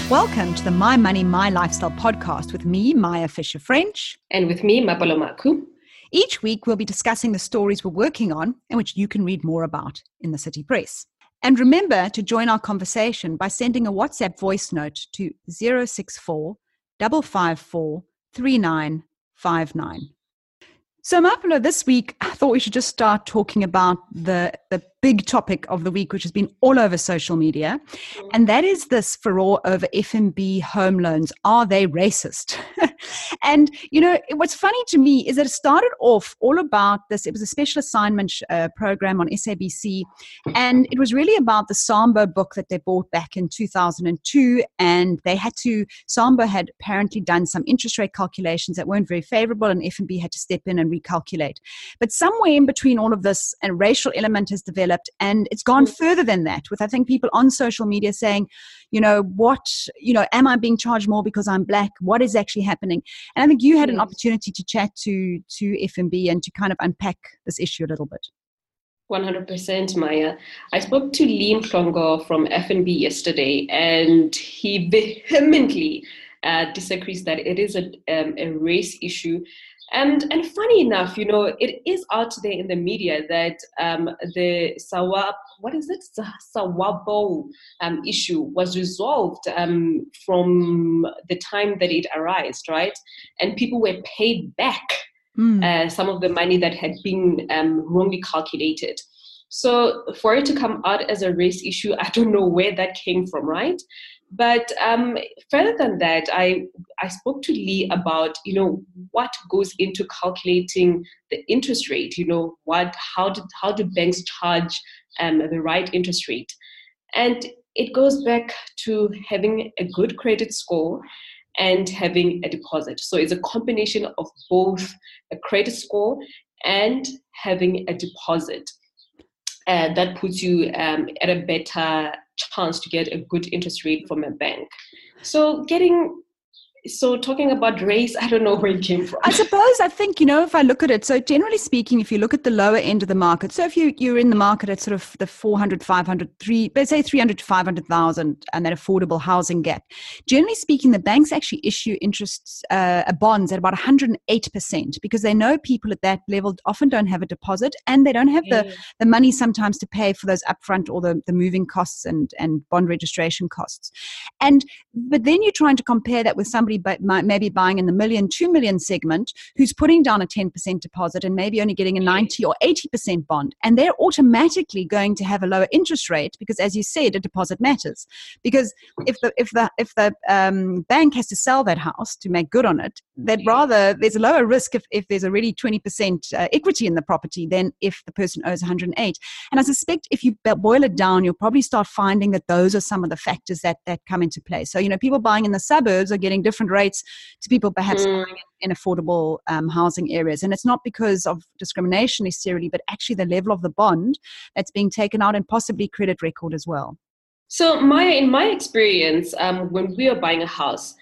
Welcome to the My Money, My Lifestyle podcast with me, Maya Fisher-French. And with me, Mapalo Maku. Each week, we'll be discussing the stories we're working on and which you can read more about in the City Press. And remember to join our conversation by sending a WhatsApp voice note to 064 554 3959. So, Mapalo, this week, I thought we should just start talking about the big topic of the week, which has been all over social media. And that is this furore over FNB home loans. Are they racist? And, you know, what's funny to me is that it started off all about this. It was a special assignment program on SABC. And it was really about the Sambo book that they bought back in 2002. And Sambo had apparently done some interest rate calculations that weren't very favorable, and FNB had to step in and recalculate. But somewhere in between all of this, a racial element has developed, and it's gone further than that, with I think people on social media saying, am I being charged more because I'm black? What is actually happening? And I think you had an opportunity to chat to FNB and to kind of unpack this issue a little bit. 100%, Maya. I spoke to Liam Klongo from FNB yesterday, and he vehemently disagrees that it is a race issue. And funny enough, it is out there in the media that the Sawabo issue was resolved from the time that it arose, right? And people were paid back some of the money that had been wrongly calculated. So for it to come out as a race issue, I don't know where that came from, right? But further than that, I spoke to Lee about, what goes into calculating the interest rate, how do banks charge the right interest rate? And it goes back to having a good credit score and having a deposit. So it's a combination of both a credit score and having a deposit. That puts you at a better chance to get a good interest rate from a bank. So talking about race, I don't know where it came from. I think, if I look at it, so generally speaking, if you look at the lower end of the market, so if you're in the market at sort of the 400, 500, let's say 300 to 500,000 and that affordable housing gap, generally speaking, the banks actually issue bonds at about 108% because they know people at that level often don't have a deposit and they don't have the money sometimes to pay for those upfront or the moving costs and bond registration costs. But then you're trying to compare that with somebody but maybe buying in the 1 million, 2 million segment who's putting down a 10% deposit and maybe only getting a 90 or 80% bond. And they're automatically going to have a lower interest rate because, as you said, a deposit matters. Because if the bank has to sell that house to make good on it, there's a lower risk if there's already 20% equity in the property than if the person owes 108. And I suspect if you boil it down, you'll probably start finding that those are some of the factors that come into play. So, people buying in the suburbs are getting different rates to people perhaps buying in affordable housing areas. And it's not because of discrimination necessarily, but actually the level of the bond that's being taken out and possibly credit record as well. So Maya, in my experience, when we are buying a house,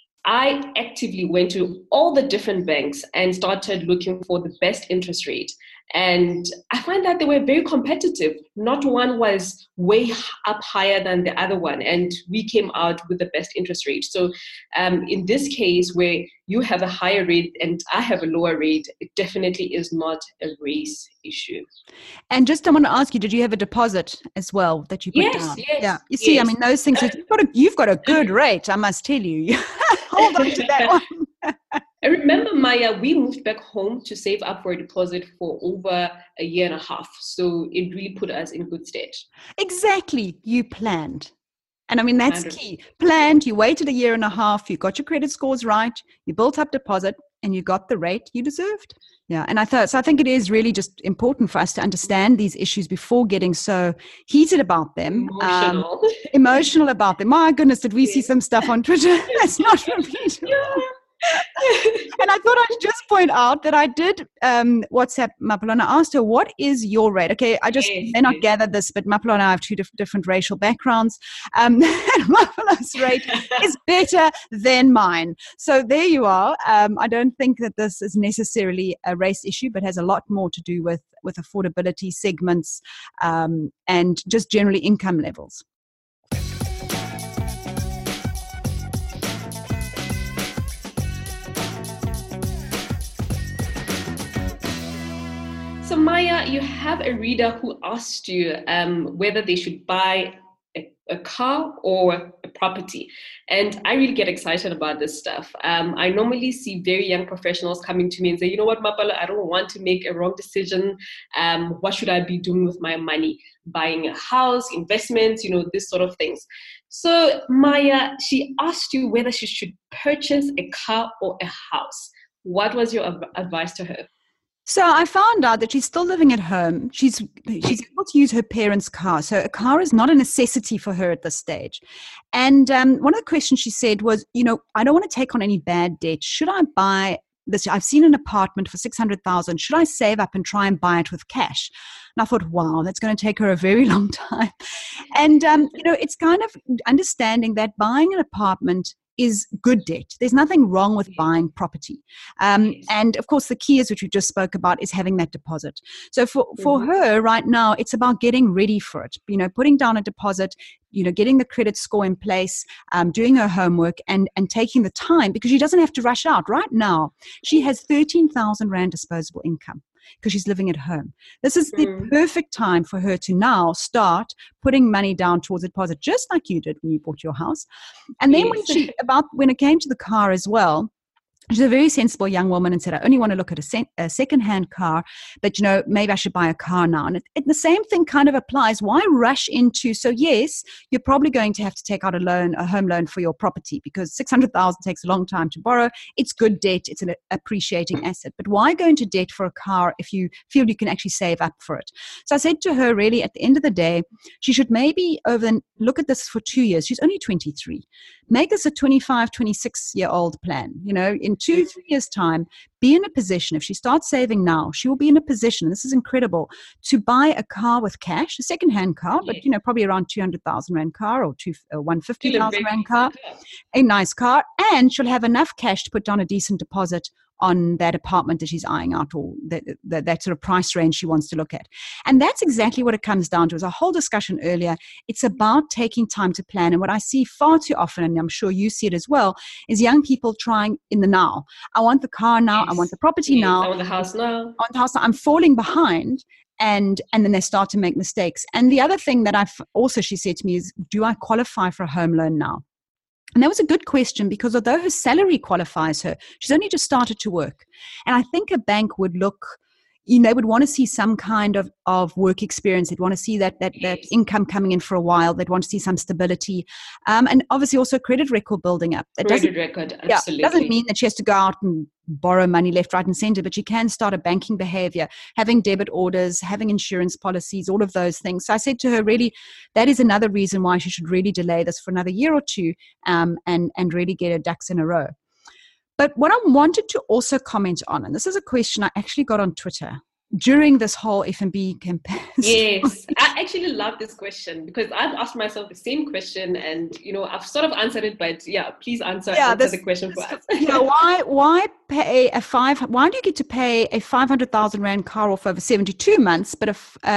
I actively went to all the different banks and started looking for the best interest rate. And I find that they were very competitive. Not one was way up higher than the other one. And we came out with the best interest rate. So in this case, where you have a higher rate and I have a lower rate, it definitely is not a race issue. And just I want to ask you, did you have a deposit as well that you put down? Yes. Yeah. You see, those things, you've got a good rate, I must tell you. Hold on to that one. I remember, Maya, we moved back home to save up for a deposit for over a year and a half. So it really put us in good stead. Exactly. You planned. And that's 100%. Key. Planned, you waited a year and a half, you got your credit scores right, you built up deposit, and you got the rate you deserved. Yeah. And I think it is really just important for us to understand these issues before getting so heated about them. Emotional about them. My goodness, did we see some stuff on Twitter? That's not repeatable. Yeah. And I thought I'd just point out that I did WhatsApp Mapalo and I asked her, what is your rate? Okay, I just may not gather this, but Mapalo and I have two different racial backgrounds. And Mapalo's rate is better than mine. So there you are. I don't think that this is necessarily a race issue, but has a lot more to do with affordability segments and just generally income levels. So Maya, you have a reader who asked you whether they should buy a car or a property. And I really get excited about this stuff. I normally see very young professionals coming to me and say, you know what, Mapalo, I don't want to make a wrong decision. What should I be doing with my money? Buying a house, investments, this sort of things. So Maya, she asked you whether she should purchase a car or a house. What was your advice to her? So I found out that she's still living at home. She's able to use her parents' car. So a car is not a necessity for her at this stage. And one of the questions she said was, I don't want to take on any bad debt. Should I buy this? I've seen an apartment for 600,000. Should I save up and try and buy it with cash? And I thought, wow, that's going to take her a very long time. And, it's kind of understanding that buying an apartment is good debt. There's nothing wrong with buying property. And of course, the key is, which we just spoke about, is having that deposit. So for her right now, it's about getting ready for it, putting down a deposit, getting the credit score in place, doing her homework and taking the time, because she doesn't have to rush out. Right now, she has 13,000 Rand disposable income, because she's living at home. This is the perfect time for her to now start putting money down towards a deposit, just like you did when you bought your house. And then when it came to the car as well, she's a very sensible young woman and said, I only want to look at a second-hand car, but, maybe I should buy a car now. And the same thing kind of applies. Why rush into, so yes, you're probably going to have to take out a home loan for your property, because 600,000 takes a long time to borrow. It's good debt. It's an appreciating asset. But why go into debt for a car if you feel you can actually save up for it? So I said to her, really, at the end of the day, she should maybe look at this for 2 years. She's only 23. Make this a 25, 26-year-old plan. In 2-3 years' time, be in a position, if she starts saving now, she will be in a position, this is incredible, to buy a car with cash, a second-hand car, but, probably around 200,000 Rand car or 150,000 Rand car, a nice car, and she'll have enough cash to put down a decent deposit on that apartment that she's eyeing out, or that sort of price range she wants to look at. And that's exactly what it comes down to. As a whole discussion earlier, it's about taking time to plan. And what I see far too often, and I'm sure you see it as well, is young people trying in the now. I want the car now. Yes. I want the property now. I want the house now. I want the house now. I'm falling behind. And then they start to make mistakes. And the other thing that she said to me is, do I qualify for a home loan now? And that was a good question, because although her salary qualifies her, she's only just started to work. And I think a bank would look, they would want to see some kind of work experience. They'd want to see that income coming in for a while. They'd want to see some stability. And obviously also credit record building up. Credit record, absolutely. Yeah, doesn't mean that she has to go out and borrow money left, right, and center, but she can start a banking behavior, having debit orders, having insurance policies, all of those things. So I said to her, really, that is another reason why she should really delay this for another year or two, and really get her ducks in a row. But what I wanted to also comment on, and this is a question I actually got on Twitter during this whole FNB campaign. Yes, I actually love this question, because I've asked myself the same question, and I've sort of answered it, but please answer the question for us. Why pay why do you get to pay a 500,000 Rand car off over 72 months, but a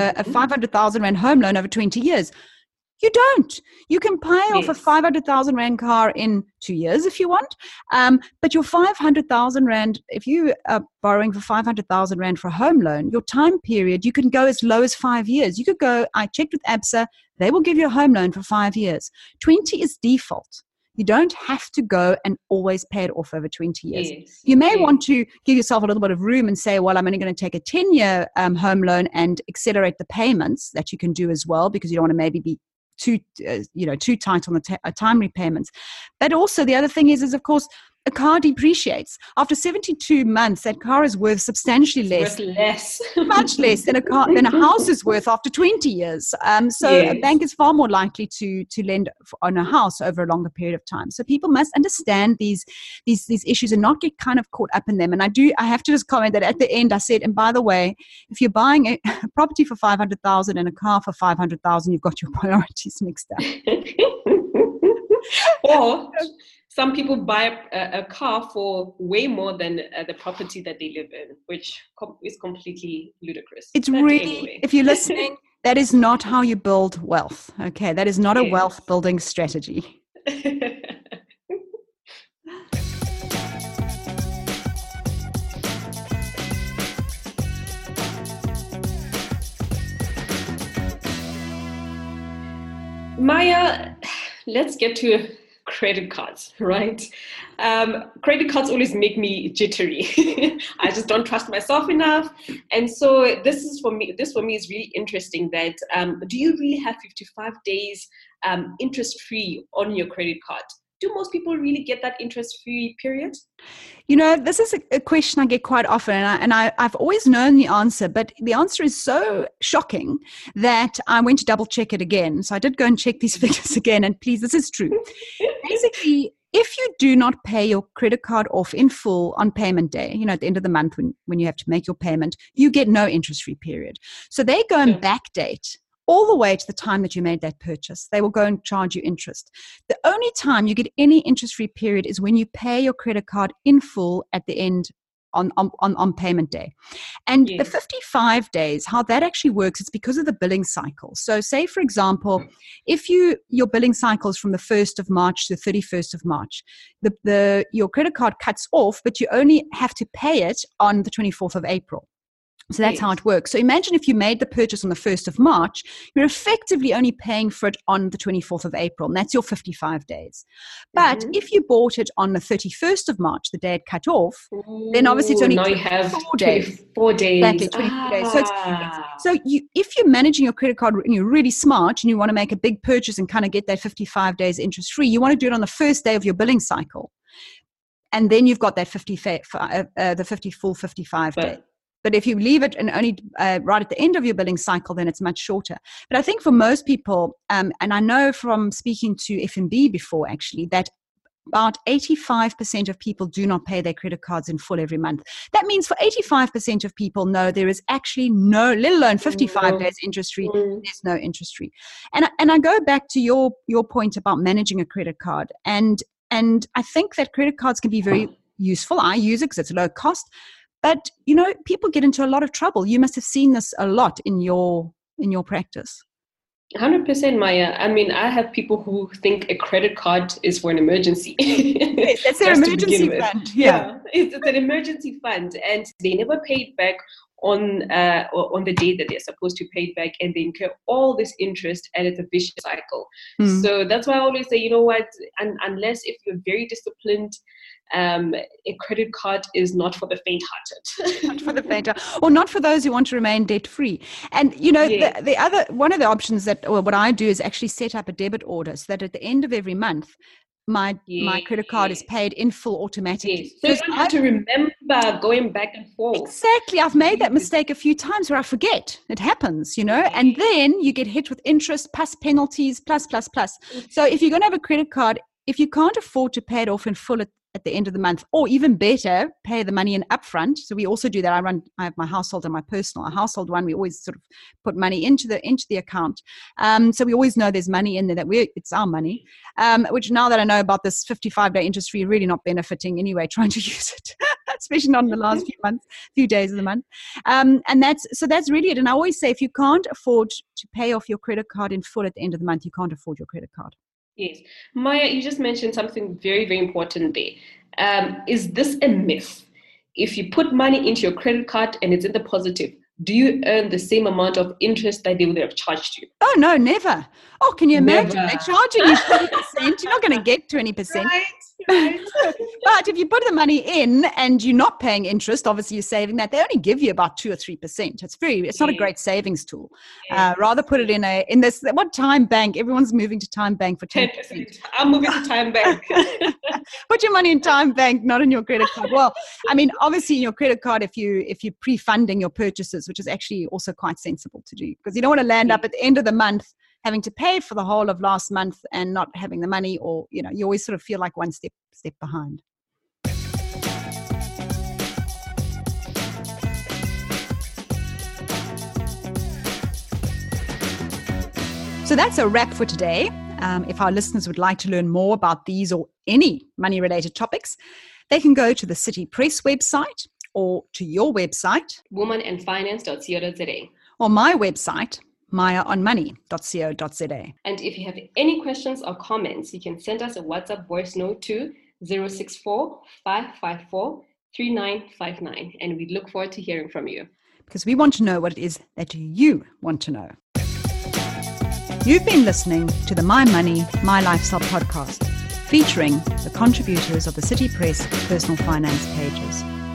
500,000 Rand home loan over 20 years? You don't. You can pay off a 500,000 Rand car in 2 years if you want. But your 500,000 Rand, if you are borrowing for 500,000 Rand for a home loan, your time period, you can go as low as 5 years. You could go, I checked with ABSA, they will give you a home loan for 5 years. 20 is default. You don't have to go and always pay it off over 20 years. Yes. You may want to give yourself a little bit of room and say, well, I'm only going to take a 10-year home loan and accelerate the payments. That you can do as well, because you don't want to maybe be too tight on the time repayments. But also the other thing is of course, a car depreciates. After 72 months, that car is worth substantially less. Much less than a house is worth after 20 years. A bank is far more likely to lend on a house over a longer period of time. So people must understand these issues and not get kind of caught up in them. And I have to just comment that at the end I said, and by the way, if you're buying a property for 500,000 and a car for 500,000, you've got your priorities mixed up. Or some people buy a car for way more than the property that they live in, which is completely ludicrous. It's anyway. If you're listening, that is not how you build wealth. Okay, that is not a wealth building strategy. Maya, let's get to credit cards, right? Credit cards always make me jittery. I just don't trust myself enough. And so this for me is really interesting that do you really have 55 days interest-free on your credit card? Do most people really get that interest-free period? This is a question I get quite often, and I've always known the answer, but the answer is so shocking that I went to double check it again. So I did go and check these figures again, and please, this is true. Basically, if you do not pay your credit card off in full on payment day, at the end of the month when you have to make your payment, you get no interest-free period. So they go and backdate all the way to the time that you made that purchase. They will go and charge you interest. The only time you get any interest-free period is when you pay your credit card in full at the end on payment day. And the 55 days, how that actually works, it's because of the billing cycle. So say, for example, if your billing cycle is from the 1st of March to the 31st of March, your credit card cuts off, but you only have to pay it on the 24th of April. So that's how it works. So imagine if you made the purchase on the 1st of March, you're effectively only paying for it on the 24th of April, and that's your 55 days. But if you bought it on the 31st of March, the day it cut off, then obviously it's only 24 days. 24 days. Exactly, 24 days. So if you're managing your credit card and you're really smart and you want to make a big purchase and kind of get that 55 days interest-free, you want to do it on the first day of your billing cycle. And then you've got that 55 days. But if you leave it and only right at the end of your billing cycle, then it's much shorter. But I think for most people, and I know from speaking to FNB before actually, that about 85% of people do not pay their credit cards in full every month. That means for 85% of people, no, there is actually no, let alone 55 days interest-free, there's no interest-free. And I go back to your point about managing a credit card. And I think that credit cards can be very useful. I use it because it's low cost. But, people get into a lot of trouble. You must have seen this a lot in your practice. 100%, Maya. I mean, I have people who think a credit card is for an emergency. Yes, that's their emergency fund. Yeah. It's an emergency fund, and they never paid back on the day that they're supposed to pay it back, and they incur all this interest, and it's a vicious cycle. So that's why I always say, unless if you're very disciplined, a credit card is not for the faint-hearted. Not for the faint-hearted, or not for those who want to remain debt-free. And the other one of the options what I do is actually set up a debit order so that at the end of every month, my credit card is paid in full automatically. So you don't have to remember going back and forth. Exactly. I've made that mistake a few times where I forget. It happens, and then you get hit with interest plus penalties plus. So if you're going to have a credit card, if you can't afford to pay it off in full at the end of the month, or even better, pay the money in upfront. So we also do that. I have my household and my personal. A household one, we always sort of put money into the account. So we always know there's money in there it's our money. Which now that I know about this 55-day interest free, really not benefiting anyway, trying to use it, especially not in the last few days of the month. And that's really it. And I always say, if you can't afford to pay off your credit card in full at the end of the month, you can't afford your credit card. Yes. Maya, you just mentioned something very, very important there. Is this a myth? If you put money into your credit card and it's in the positive, do you earn the same amount of interest that they would have charged you? Oh, no, never. Oh, can you imagine? They're charging you 20%. You're not going to get 20%. Right. But if you put the money in and you're not paying interest, obviously you're saving that. They only give you about 2 or 3%. It's not a great savings tool. Rather put it in this, what Time Bank? Everyone's moving to Time Bank for 10%. I'm moving to Time Bank. Put your money in Time Bank, not in your credit card. Well, I mean, obviously in your credit card, if you're pre-funding your purchases, which is actually also quite sensible to do, because you don't want to land up at the end of the month having to pay for the whole of last month and not having the money, or you always sort of feel like one step behind. So that's a wrap for today. If our listeners would like to learn more about these or any money-related topics, they can go to the City Press website or to your website, womanandfinance.co.za, or my website, mayaonmoney.co.za. And if you have any questions or comments, you can send us a WhatsApp voice note to 064 554 3959, and we look forward to hearing from you. Because we want to know what it is that you want to know. You've been listening to the My Money, My Lifestyle podcast, featuring the contributors of the City Press personal finance pages.